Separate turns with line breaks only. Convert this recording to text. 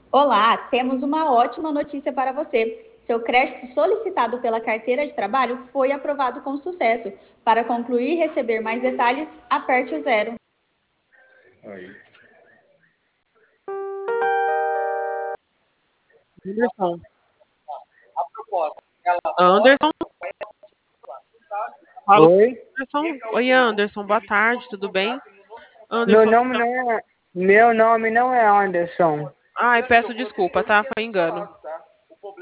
Olá, temos uma ótima notícia para você. Seu crédito solicitado pela carteira de trabalho foi aprovado com sucesso. Para concluir e receber mais detalhes, aperte o zero.
Aí.
Anderson. Anderson? Fala,
Oi?
Anderson. Oi, Anderson. Boa tarde, tudo bem?
Meu
Anderson,
nome não é. Meu nome não é Anderson.
ai, peço desculpa, tá? Foi engano.